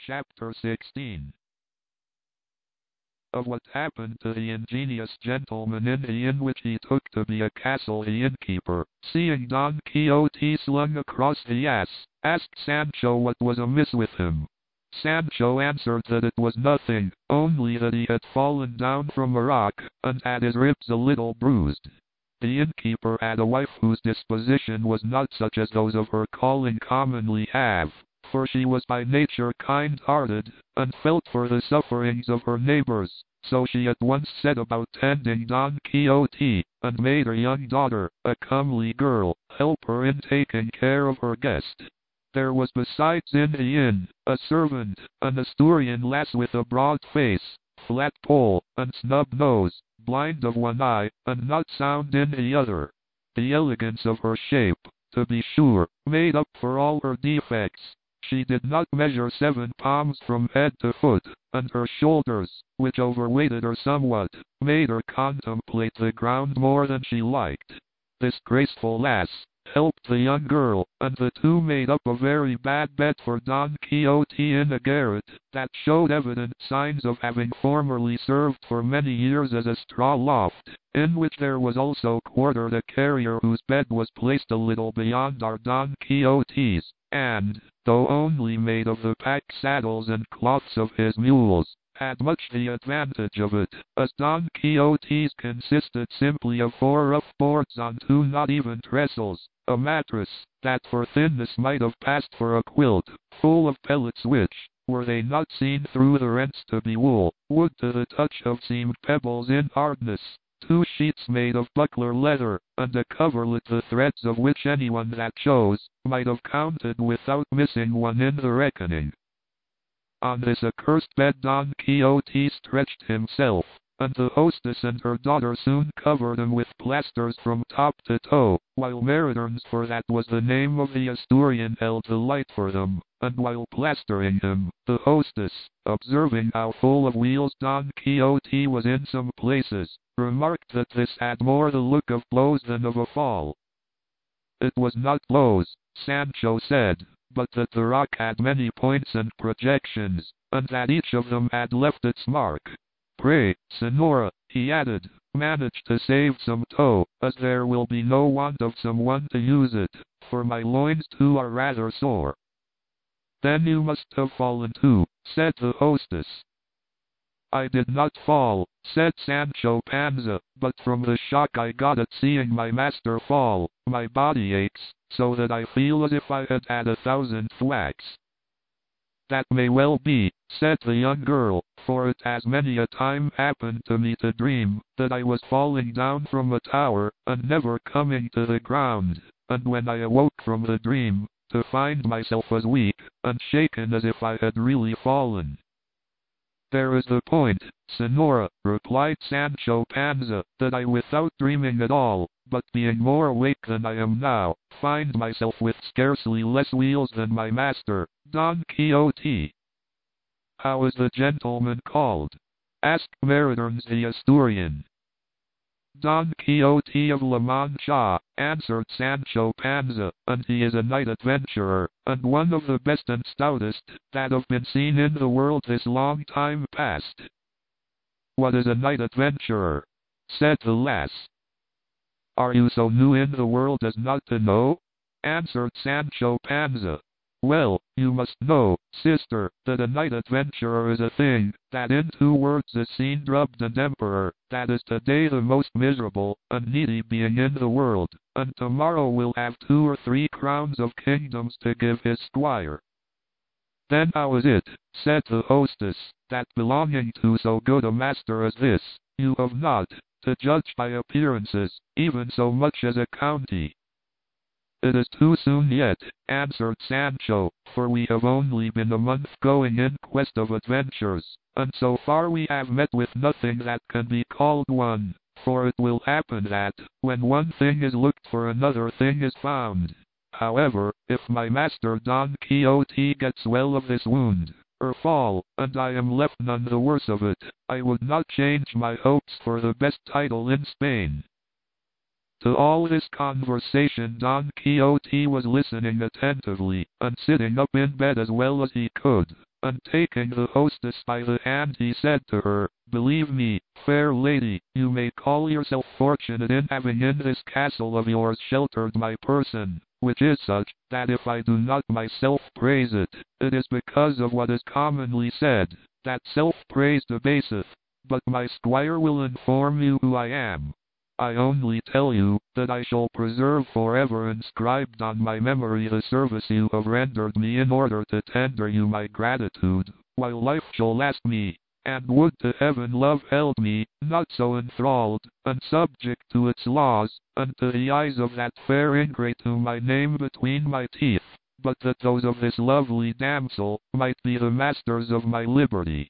Chapter 16 Of what happened to the ingenious gentleman in the inn which he took to be a castle, the innkeeper, seeing Don Quixote slung across the ass, asked Sancho what was amiss with him. Sancho answered that it was nothing, only that he had fallen down from a rock, and had his ribs a little bruised. The innkeeper had a wife whose disposition was not such as those of her calling commonly have, for she was by nature kind-hearted, and felt for the sufferings of her neighbors, so she at once set about tending Don Quixote, and made her young daughter, a comely girl, help her in taking care of her guest. There was besides in the inn, a servant, an Asturian lass with a broad face, flat poll, and snub nose, blind of one eye, and not sound in the other. The elegance of her shape, to be sure, made up for all her defects. She did not measure 7 palms from head to foot, and her shoulders, which overweighted her somewhat, made her contemplate the ground more than she liked. This graceful lass helped the young girl, and the two made up a very bad bed for Don Quixote in a garret that showed evident signs of having formerly served for many years as a straw loft, in which there was also quartered a carrier whose bed was placed a little beyond our Don Quixote's, and, though only made of the pack saddles and cloths of his mules, had much the advantage of it, as Don Quixote's consisted simply of 4 rough boards on 2 not even trestles, a mattress, that for thinness might have passed for a quilt, full of pellets which, were they not seen through the rents to be wool, would to the touch have seemed pebbles in hardness, 2 sheets made of buckler leather, and a coverlet the threads of which anyone that chose, might have counted without missing one in the reckoning. On this accursed bed Don Quixote stretched himself, and the hostess and her daughter soon covered him with plasters from top to toe, while Meritornes, for that was the name of the Asturian, held the light for them, and while plastering him, the hostess, observing how full of wheals Don Quixote was in some places, remarked that this had more the look of blows than of a fall. It was not blows, Sancho said, but that the rock had many points and projections, and that each of them had left its mark. Pray, Senora, he added, manage to save some tow, as there will be no want of some one to use it, for my loins too are rather sore. Then you must have fallen too, said the hostess. I did not fall, said Sancho Panza, but from the shock I got at seeing my master fall, my body aches, so that I feel as if I had had 1,000 thwacks. That may well be, said the young girl, for it has many a time happened to me to dream that I was falling down from a tower, and never coming to the ground, and when I awoke from the dream, to find myself as weak and shaken as if I had really fallen. There is the point, Senora, replied Sancho Panza, that I without dreaming at all, but being more awake than I am now, find myself with scarcely less wheals than my master, Don Quixote. How is the gentleman called? Asked Meritornes the Asturian. Don Quixote of La Mancha, answered Sancho Panza, and he is a knight-adventurer, and one of the best and stoutest that have been seen in the world this long time past. What is a knight-adventurer? Said the lass. Are you so new in the world as not to know? Answered Sancho Panza. Well, you must know, sister, that a knight-adventurer is a thing that in 2 words is seen drubbed an emperor, that is today the most miserable and needy being in the world, and tomorrow will have 2 or 3 crowns of kingdoms to give his squire. Then how is it, said the hostess, that belonging to so good a master as this, you have not, to judge by appearances, even so much as a county? It is too soon yet, answered Sancho, for we have only been a month going in quest of adventures, and so far we have met with nothing that can be called one, for it will happen that, when one thing is looked for another thing is found. However, if my master Don Quixote gets well of this wound, or fall, and I am left none the worse of it, I would not change my hopes for the best title in Spain. To all this conversation Don Quixote was listening attentively, and sitting up in bed as well as he could, and taking the hostess by the hand he said to her, "Believe me, fair lady, you may call yourself fortunate in having in this castle of yours sheltered my person, which is such, that if I do not myself praise it, it is because of what is commonly said, that self-praise debaseth. But my squire will inform you who I am. I only tell you, that I shall preserve forever inscribed on my memory the service you have rendered me in order to tender you my gratitude, while life shall last me. And would to heaven love held me, not so enthralled, and subject to its laws, unto the eyes of that fair ingrate whom I name between my teeth, but that those of this lovely damsel might be the masters of my liberty."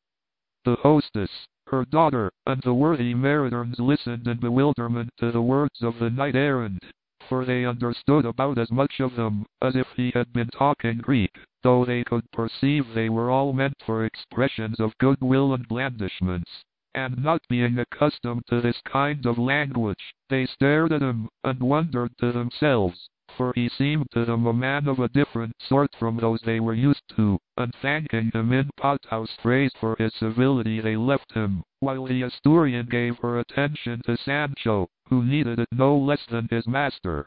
The hostess, her daughter, and the worthy Meritorns listened in bewilderment to the words of the knight-errant, for they understood about as much of them as if he had been talking Greek, though they could perceive they were all meant for expressions of goodwill and blandishments. And not being accustomed to this kind of language, they stared at him, and wondered to themselves, for he seemed to them a man of a different sort from those they were used to, and thanking him in pothouse phrase for his civility they left him, while the Asturian gave her attention to Sancho, who needed it no less than his master.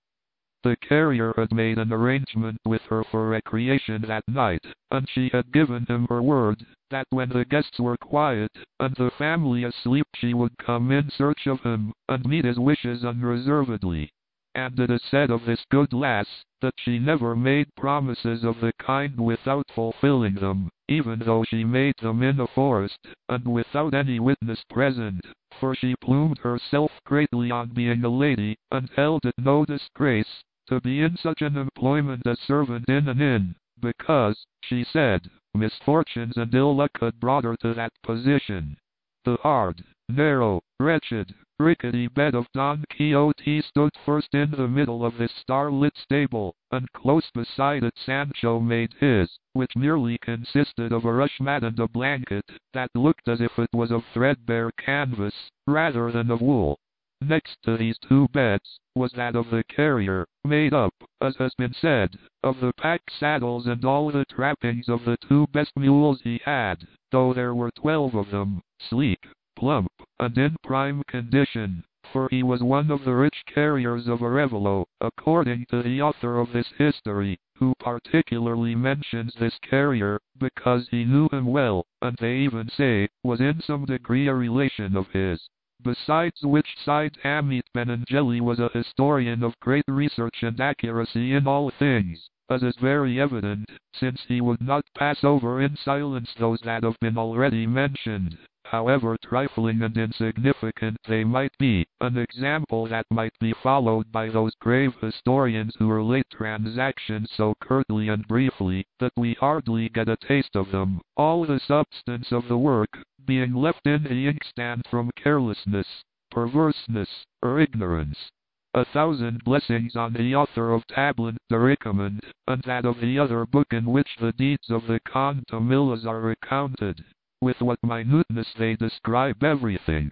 The carrier had made an arrangement with her for recreation that night, and she had given him her word, that when the guests were quiet, and the family asleep, she would come in search of him, and meet his wishes unreservedly. And it is said of this good lass, that she never made promises of the kind without fulfilling them, even though she made them in a forest, and without any witness present, for she plumed herself greatly on being a lady, and held it no disgrace, to be in such an employment as servant in an inn, because, she said, misfortunes and ill luck had brought her to that position. The hard, narrow, wretched, rickety bed of Don Quixote stood first in the middle of this star-lit stable, and close beside it Sancho made his, which merely consisted of a rush mat and a blanket, that looked as if it was of threadbare canvas, rather than of wool. Next to these two beds, was that of the carrier, made up, as has been said, of the pack saddles and all the trappings of the two best mules he had, though there were 12 of them, sleek, plump, and in prime condition, for he was one of the rich carriers of Arevalo, according to the author of this history, who particularly mentions this carrier, because he knew him well, and they even say, was in some degree a relation of his. Besides which Cide Hamete Benengeli was a historian of great research and accuracy in all things, as is very evident, since he would not pass over in silence those that have been already mentioned, however trifling and insignificant they might be, an example that might be followed by those grave historians who relate transactions so curtly and briefly, that we hardly get a taste of them, all the substance of the work being left in the inkstand from carelessness, perverseness, or ignorance. 1,000 blessings on the author of Tablet de Recommend, and that of the other book in which the deeds of the Contamillas are recounted. With what minuteness they describe everything.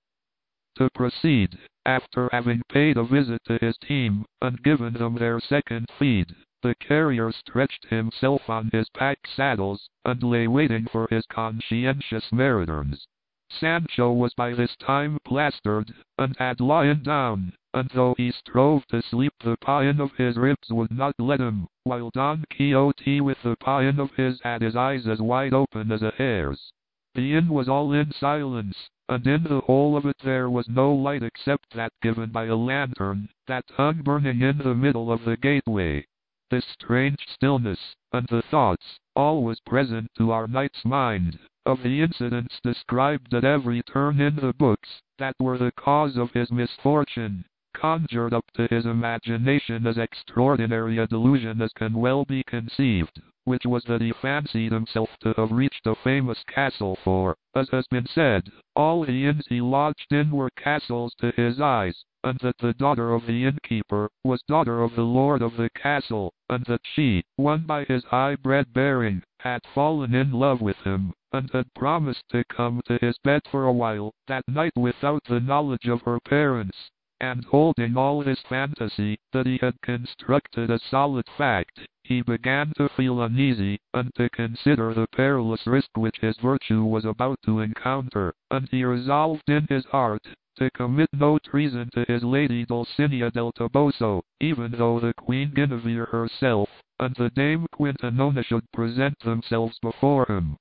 To proceed, after having paid a visit to his team, and given them their second feed, the carrier stretched himself on his pack saddles, and lay waiting for his conscientious Meritorns. Sancho was by this time plastered, and had lain down, and though he strove to sleep the pain of his ribs would not let him, while Don Quixote with the pain of his had his eyes as wide open as a hare's. The inn was all in silence, and in the whole of it there was no light except that given by a lantern, that hung burning in the middle of the gateway. This strange stillness, and the thoughts, always present to our knight's mind, of the incidents described at every turn in the books, that were the cause of his misfortune, conjured up to his imagination as extraordinary a delusion as can well be conceived, which was that he fancied himself to have reached a famous castle, for, as has been said, all the inns he lodged in were castles to his eyes, and that the daughter of the innkeeper was daughter of the lord of the castle, and that she, won by his high-bred bearing, had fallen in love with him, and had promised to come to his bed for a while that night without the knowledge of her parents. And holding all this fantasy that he had constructed a solid fact, he began to feel uneasy, and to consider the perilous risk which his virtue was about to encounter, and he resolved in his heart to commit no treason to his lady Dulcinea del Toboso, even though the Queen Guinevere herself, and the Dame Quintanona should present themselves before him.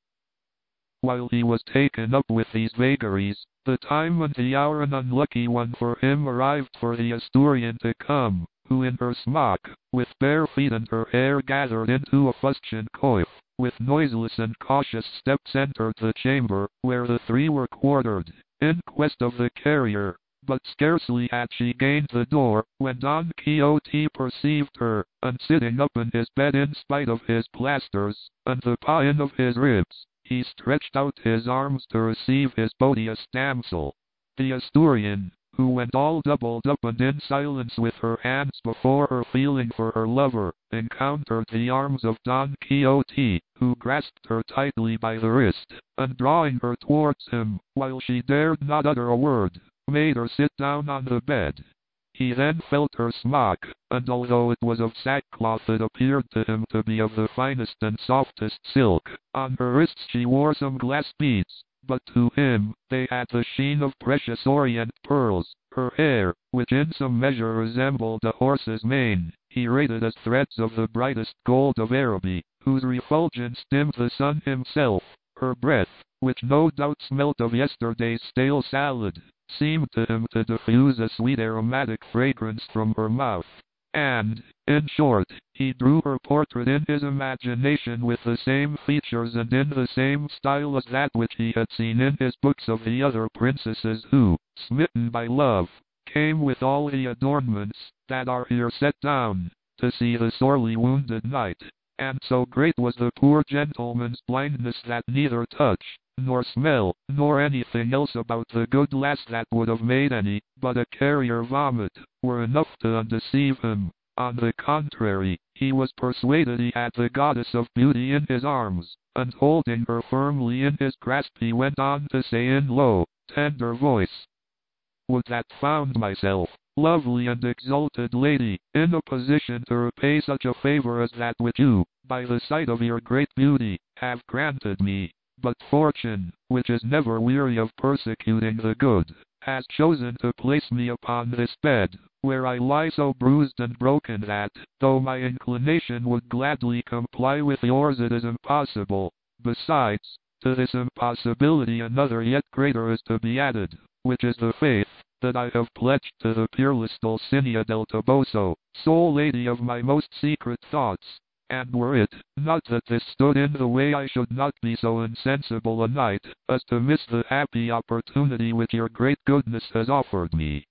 While he was taken up with these vagaries, the time and the hour, an unlucky one for him, arrived for the Asturian to come, who in her smock, with bare feet and her hair gathered into a fustian coif, with noiseless and cautious steps entered the chamber, where the three were quartered, in quest of the carrier. But scarcely had she gained the door, when Don Quixote perceived her, and sitting up in his bed in spite of his plasters, and the pain of his ribs, he stretched out his arms to receive his beauteous damsel. The Asturian, who went all doubled up and in silence with her hands before her, feeling for her lover, encountered the arms of Don Quixote, who grasped her tightly by the wrist, and drawing her towards him, while she dared not utter a word, made her sit down on the bed. He then felt her smock, and although it was of sackcloth, it appeared to him to be of the finest and softest silk. On her wrists she wore some glass beads, but to him they had the sheen of precious orient pearls. Her hair, which in some measure resembled a horse's mane, he rated as threads of the brightest gold of Araby, whose refulgence dimmed the sun himself. Her breath, which no doubt smelt of yesterday's stale salad, seemed to him to diffuse a sweet aromatic fragrance from her mouth. And, in short, he drew her portrait in his imagination with the same features and in the same style as that which he had seen in his books of the other princesses who, smitten by love, came with all the adornments that are here set down, to see the sorely wounded knight. And so great was the poor gentleman's blindness that neither touch, nor smell, nor anything else about the good lass that would have made any but a carrier vomit, were enough to undeceive him. On the contrary, he was persuaded he had the goddess of beauty in his arms, and holding her firmly in his grasp, he went on to say in low, tender voice, "Would that found myself, lovely and exalted lady, in a position to repay such a favor as that which you, by the sight of your great beauty, have granted me. But fortune, which is never weary of persecuting the good, has chosen to place me upon this bed, where I lie so bruised and broken that, though my inclination would gladly comply with yours, it is impossible. Besides, to this impossibility another yet greater is to be added, which is the faith that I have pledged to the peerless Dulcinea del Toboso, sole lady of my most secret thoughts. And were it not that this stood in the way, I should not be so insensible a knight as to miss the happy opportunity which your great goodness has offered me."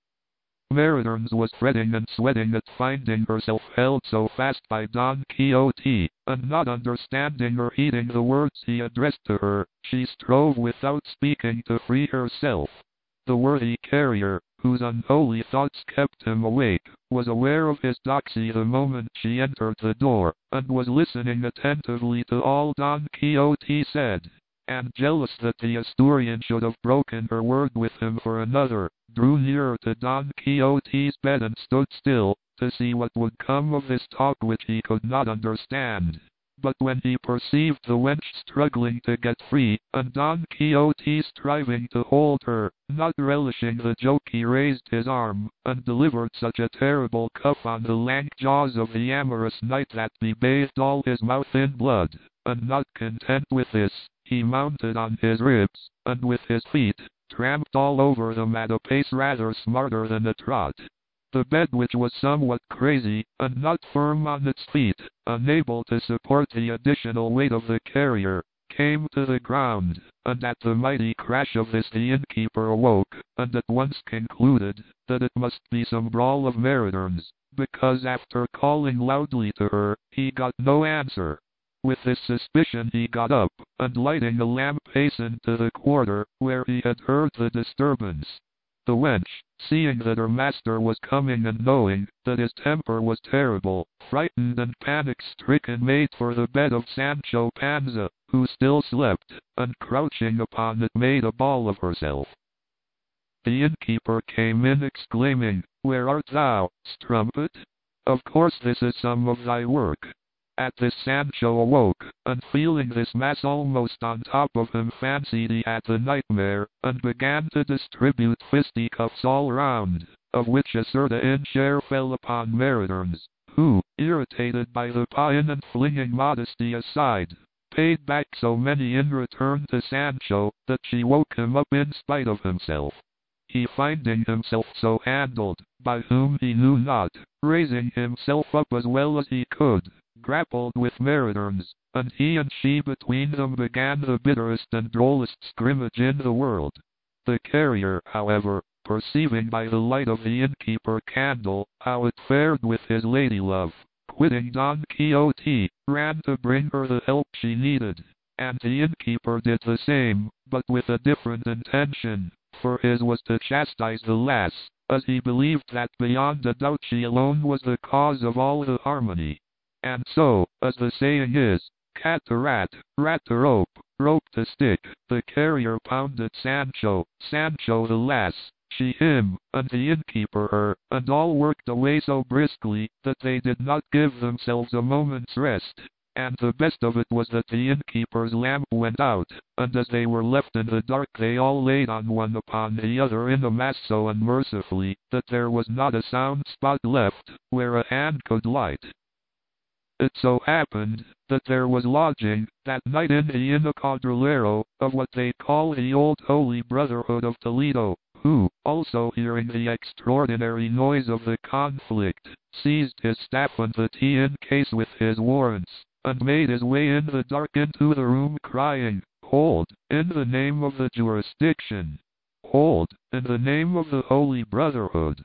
Maritornes was fretting and sweating at finding herself held so fast by Don Quixote, and not understanding or heeding the words he addressed to her, she strove without speaking to free herself. The worthy carrier, whose unholy thoughts kept him awake, was aware of his doxy the moment she entered the door, and was listening attentively to all Don Quixote said, and jealous that the Asturian should have broken her word with him for another, drew nearer to Don Quixote's bed and stood still, to see what would come of this talk which he could not understand. But when he perceived the wench struggling to get free, and Don Quixote striving to hold her, not relishing the joke, he raised his arm, and delivered such a terrible cuff on the lank jaws of the amorous knight that he bathed all his mouth in blood, and not content with this, he mounted on his ribs, and with his feet, tramped all over them at a pace rather smarter than a trot. The bed, which was somewhat crazy, and not firm on its feet, unable to support the additional weight of the carrier, came to the ground, and at the mighty crash of this the innkeeper awoke, and at once concluded that it must be some brawl of Maritornes, because after calling loudly to her, he got no answer. With this suspicion he got up, and lighting a lamp hastened to the quarter where he had heard the disturbance. The wench, seeing that her master was coming and knowing that his temper was terrible, frightened and panic-stricken, made for the bed of Sancho Panza, who still slept, and crouching upon it made a ball of herself. The innkeeper came in exclaiming, "Where art thou, strumpet? Of course this is some of thy work." At this Sancho awoke, and feeling this mass almost on top of him fancied he had the nightmare, and began to distribute fisticuffs all round, of which a certain share fell upon Meritornes, who, irritated by the paean and flinging modesty aside, paid back so many in return to Sancho, that she woke him up in spite of himself. He, finding himself so handled, by whom he knew not, raising himself up as well as he could, grappled with Meritornes, and he and she between them began the bitterest and drollest scrimmage in the world. The carrier, however, perceiving by the light of the innkeeper candle how it fared with his lady-love, quitting Don Quixote, ran to bring her the help she needed, and the innkeeper did the same, but with a different intention, for his was to chastise the lass, as he believed that beyond a doubt she alone was the cause of all the harmony. And so, as the saying is, cat to rat to rope, rope to stick, the carrier pounded Sancho, Sancho the lass, she him, and the innkeeper her, and all worked away so briskly, that they did not give themselves a moment's rest. And the best of it was that the innkeeper's lamp went out, and as they were left in the dark they all laid on one upon the other in a mass so unmercifully, that there was not a sound spot left, where a hand could light. It so happened, that there was lodging, that night in the Inn Cuadrillero, of what they call the Old Holy Brotherhood of Toledo, who, also hearing the extraordinary noise of the conflict, seized his staff and the tea in case with his warrants, and made his way in the dark into the room crying, "Hold, in the name of the jurisdiction! Hold, in the name of the Holy Brotherhood!"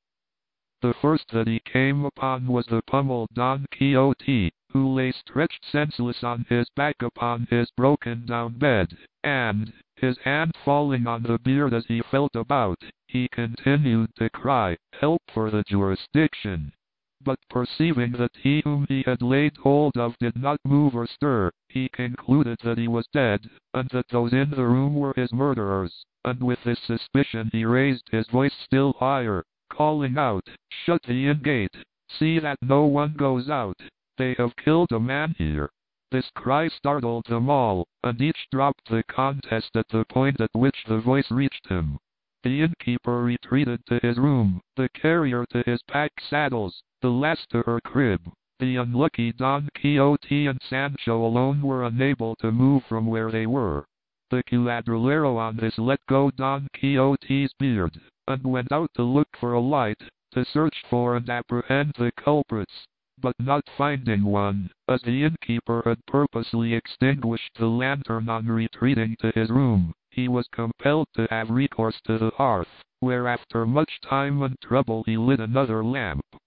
The first that he came upon was the pummeled Don Quixote, who lay stretched senseless on his back upon his broken-down bed, and, his hand falling on the beard as he felt about, he continued to cry, "Help for the jurisdiction!" But perceiving that he whom he had laid hold of did not move or stir, he concluded that he was dead, and that those in the room were his murderers, and with this suspicion he raised his voice still higher, calling out, "Shut the inn gate! See that no one goes out! They have killed a man here!" This cry startled them all, and each dropped the contest at the point at which the voice reached him. The innkeeper retreated to his room, the carrier to his pack saddles, the lass to her crib. The unlucky Don Quixote and Sancho alone were unable to move from where they were. The cuadrillero on this let go Don Quixote's beard, and went out to look for a light, to search for and apprehend the culprits, but not finding one, as the innkeeper had purposely extinguished the lantern on retreating to his room, he was compelled to have recourse to the hearth, where after much time and trouble he lit another lamp.